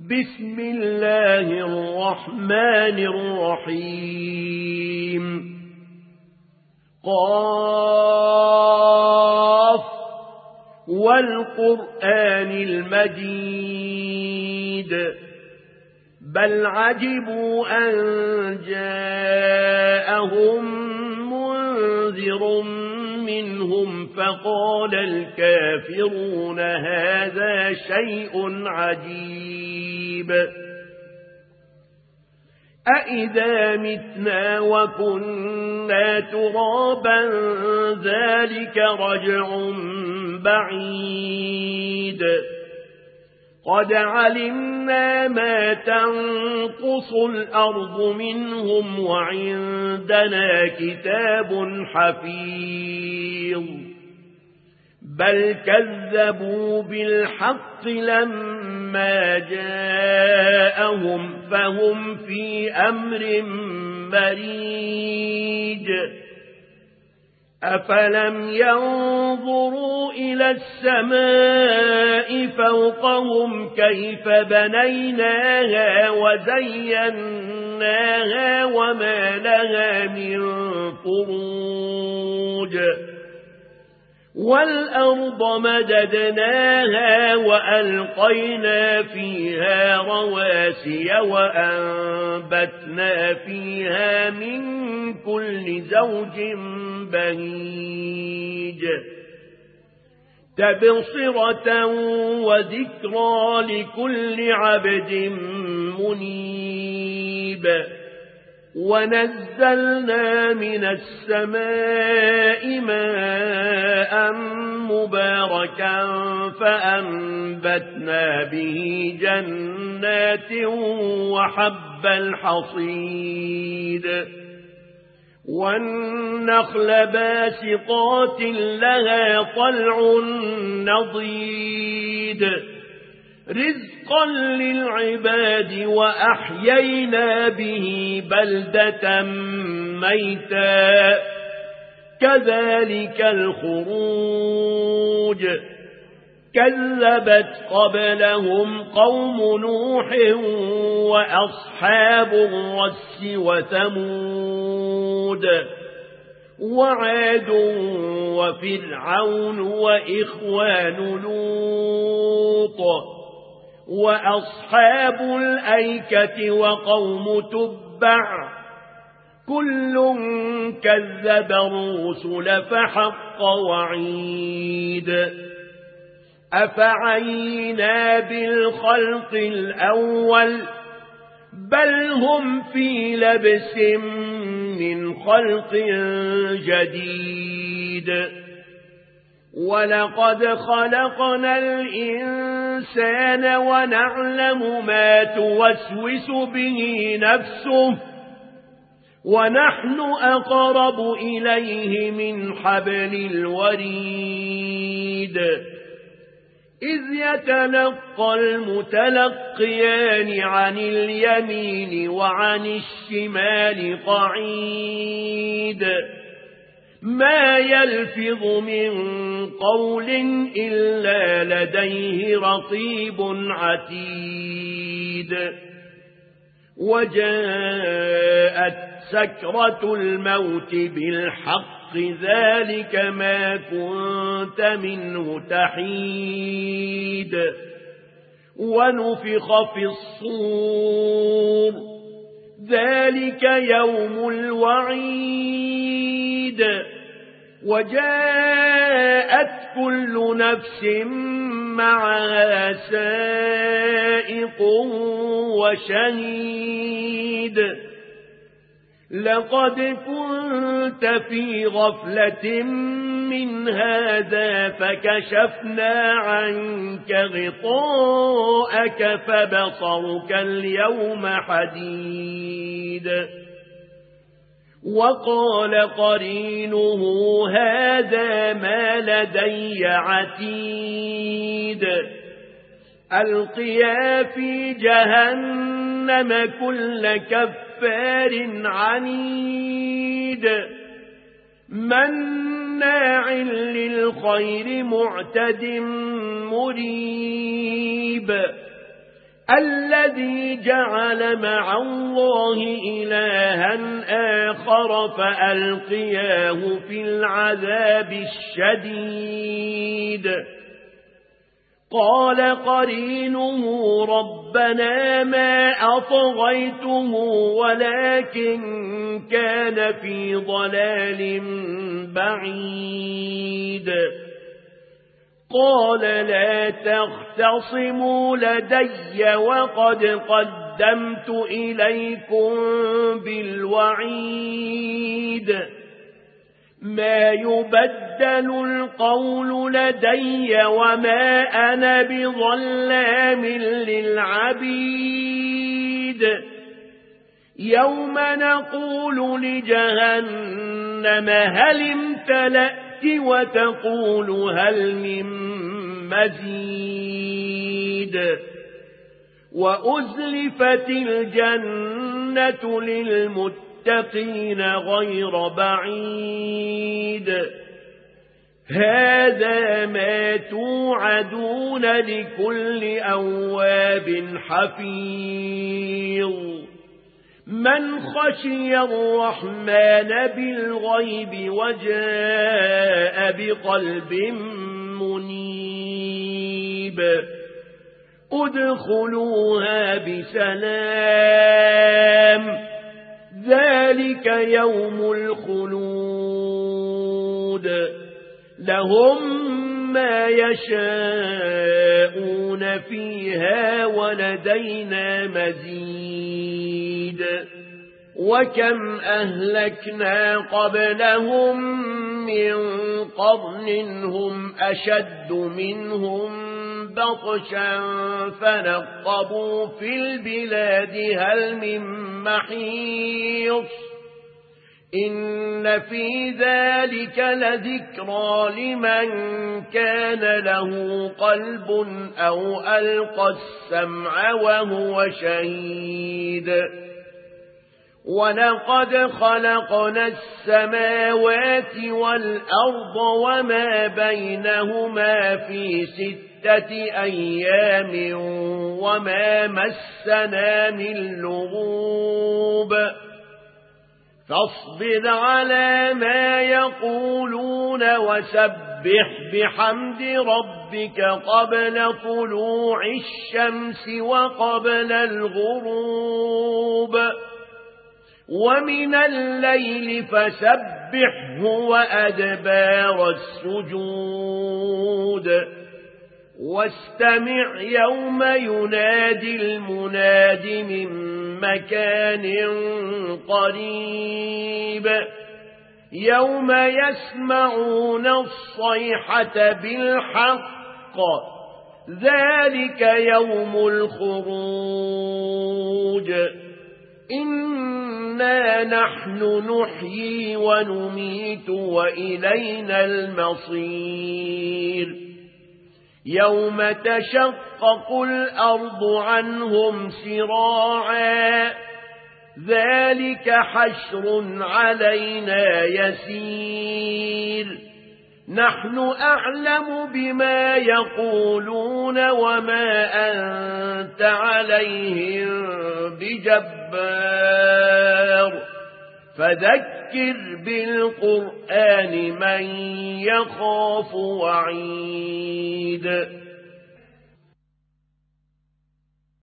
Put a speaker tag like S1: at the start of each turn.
S1: بسم الله الرحمن الرحيم قاف والقرآن المجيد بل عجبوا أن جاءهم منذر منهم فقال الكافرون هذا شيء عجيب أإذا متنا وكنا ترابا ذلك رجع بعيد قد علمنا ما تنقص الأرض منهم وعندنا كتاب حفيظ بل كذبوا بالحق لما جاءهم فهم في أمر مريج أفلم ينظروا إلى السماء فوقهم كيف بنيناها وزيناها وما لها من فروج والأرض مددناها وألقينا فيها رواسي وأنبتنا فيها من كل زوج بهيج تبصرة وذكرى لكل عبد منيب ونزلنا من السماء ماء مباركا فأنبتنا به جنات وحب الحصيد والنخل باسقات لها طلع نضيد رزقا للعباد وأحيينا به بلدة ميتا كذلك الخروج كذبت قبلهم قوم نوح وأصحاب الرس وثمود وعاد وفرعون وإخوان لوط وأصحاب الأيكة وقوم تبع كل كذب الرسل فحق وعيد أفعينا بالخلق الأول بل هم في لبس من خلق جديد ولقد خلقنا الإنسان ونعلم ما توسوس به نفسه ونحن أقرب إليه من حبل الوريد إذ يتلقى المتلقيان عن اليمين وعن الشمال قعيد ما يلفظ من قول إلا لديه رقيب عتيد وجاءت سكرة الموت بالحق ذلك ما كنت منه تحيد ونفخ في الصور ذلك يوم الوعيد وجاءت كل نفس معها سائق وشهيد لقد كنت في غفلة من هذا فكشفنا عنك غطاءك فبصرك اليوم حديد وقال قرينه هذا ما لدي عتيد ألقيا في جهنم كل كفار عنيد مناع للخير معتد مريب الذي جعل مع الله إلها آخر فألقياه في العذاب الشديد قال قرينه ربنا ما أطغيته ولكن كان في ضلال بعيد قال لا تختصموا لدي وقد قدمت إليكم بالوعيد ما يبدل القول لدي وما أنا بظلام للعبيد يوم نقول لجهنم هل امتلأت وتقول هل من مزيد وأزلفت الجنة للمتقين غير بعيد هذا ما توعدون لكل أواب حفيظ من خشي الرحمن بالغيب وجاء بقلب منيب ادخلوها بسلام ذلك يوم الخلود لهم ما يشاءون فيها ولدينا مزيد وكم أهلكنا قبلهم من قرن هم أشد منهم بطشا فنقبوا في البلاد هل من محيص إن في ذلك لذكرى لمن كان له قلب أو ألقى السمع وهو شهيد ولقد خلقنا السماوات والأرض وما بينهما في 6 أيام وما مسنا من لغوب فاصبر على ما يقولون وسبح بحمد ربك قبل طلوع الشمس وقبل الغروب ومن الليل فسبحه وأدبار السجود واستمع يوم ينادي المناد من مكان قريب يوم يسمعون الصيحة بالحق ذلك يوم الخروج إنا نحن نحيي ونميت وإلينا المصير يوم تشقق الأرض عنهم سراعا ذلك حشر علينا يسير نحن أعلم بما يقولون وما أنت عليهم بجبار فذكر بالقرآن من يخاف وعيد